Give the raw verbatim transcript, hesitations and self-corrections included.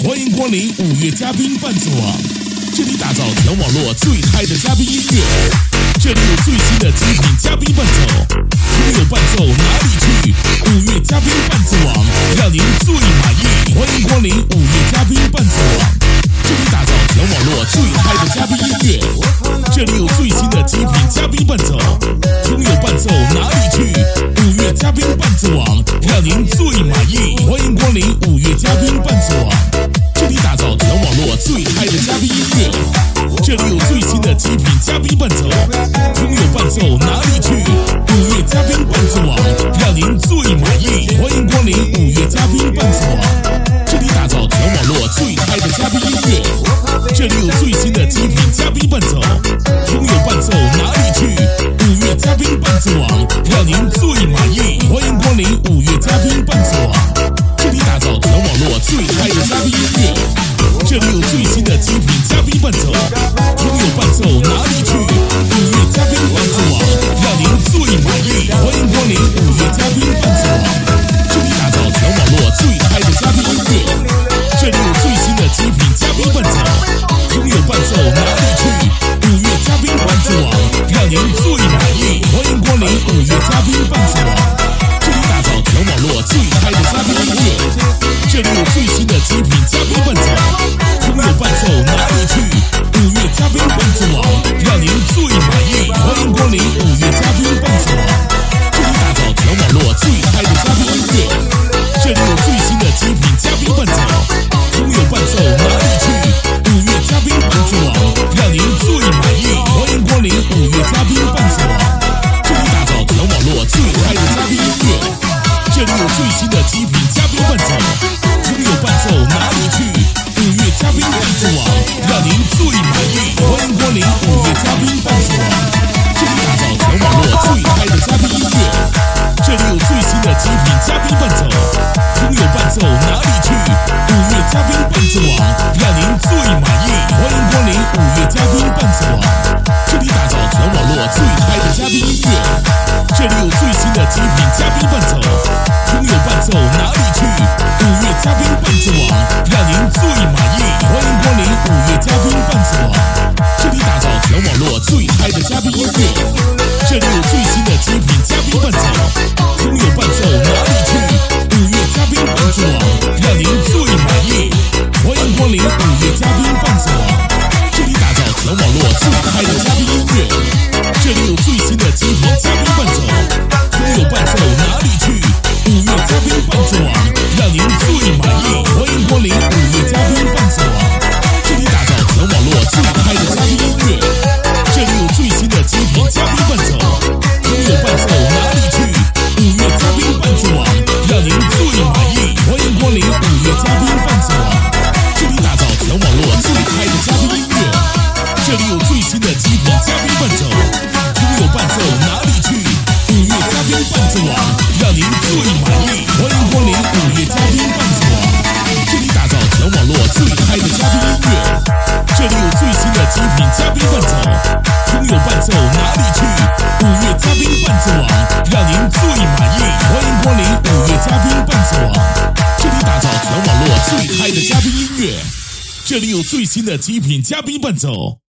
欢迎光临五月嘉宾伴奏网，这里打造全网络最嗨的嘉宾音乐，这里有最新的精品嘉宾伴奏，没有伴奏哪里去？五月嘉宾伴奏网让您最满意。欢迎光临五月嘉宾伴奏网，这里打造全网络最嗨的嘉宾音乐，这里有最新的精品嘉宾伴奏，没有伴奏哪里去？五月嘉宾伴奏网让您最满意。欢迎光临五月嘉宾伴奏网，这里打造全网络最嗨的嘉宾音乐，这里有最新的精品嘉宾伴奏，没有伴奏哪里去？五月嘉宾伴奏网让您最满意。欢迎光临五月嘉宾伴奏网，这里打造全网络最嗨的嘉宾音乐，这里有最新的精品嘉宾伴奏，没有伴奏哪里去？五月嘉宾伴奏网让您最满意。欢迎光临五月嘉宾伴奏网，这里打造全网络最嗨的嘉宾音乐，这里有最新的精品嘉宾伴奏，没有伴奏哪里去？五月嘉宾伴奏网让您最满意。欢迎光临五月嘉宾伴奏网，这里打造全网络最嗨的嘉宾音乐，这里有最新的精品嘉宾伴奏，没有伴奏哪里去？五月嘉宾伴奏网让您最满意。欢迎光临五月嘉宾伴奏网，这里打造全网络最嗨的嘉宾音乐，这里有最新的精品嘉宾伴奏，没有伴奏哪里去？五月嘉宾伴奏网让您最满意。欢迎光临五月嘉宾伴奏网，这里打造全网络最嗨的嘉宾音乐，这里有最新的精品嘉宾伴奏，没有伴奏哪里去？五月嘉宾伴奏网让您最满意。欢迎光临五月嘉宾伴奏网，这里打造全网络最嗨的嘉宾音乐，这里有最新的精品嘉宾伴奏，没有伴奏哪里去？五月嘉宾伴奏网让您最满意。欢迎光临五月嘉宾伴奏网，这里打造全网络最嗨的嘉宾音乐，这里有最新的精品嘉宾伴奏，没有伴奏哪里去？五月嘉宾伴奏网让您最满意。欢迎光临五月嘉宾伴奏网，这里打造全网络最嗨的嘉宾音乐，这里有最新的精品嘉宾伴奏，没有伴奏哪里去？五月嘉宾伴奏网让您最满意。欢迎光临五月嘉宾伴奏网，这里打造全网络最嗨的嘉宾音乐，这里有最新的精品嘉宾伴奏，没有伴奏哪里去？五月嘉宾伴奏网让您最满意。欢迎光临五月嘉宾伴奏网，这里打造全网络最嗨的嘉宾音乐，这里有最新的精品嘉宾伴奏，没有伴奏哪里去？五月嘉宾伴奏网让您最满意。欢迎光临五月嘉宾伴奏网，这里打造全网络最嗨的嘉宾音乐，这里有最新的精品嘉宾伴奏，没有伴奏哪里去？五月嘉宾伴奏网让您最满意。欢迎光临五月嘉宾伴奏网，这里打造全网络最嗨的嘉宾音乐，这里有最新的精品嘉宾伴奏，没有伴奏哪里去？五月嘉宾伴奏网让您最满意。欢迎光临五月嘉宾伴奏网，这里打造全网络最嗨的嘉宾音乐，这里有最新的精品嘉宾伴奏，没有伴奏哪里去？五月嘉宾伴奏网让您最满意。欢迎光临五月嘉宾伴奏网，这里打造全网络最嗨的嘉宾音乐，这里有最新的精品嘉宾伴奏。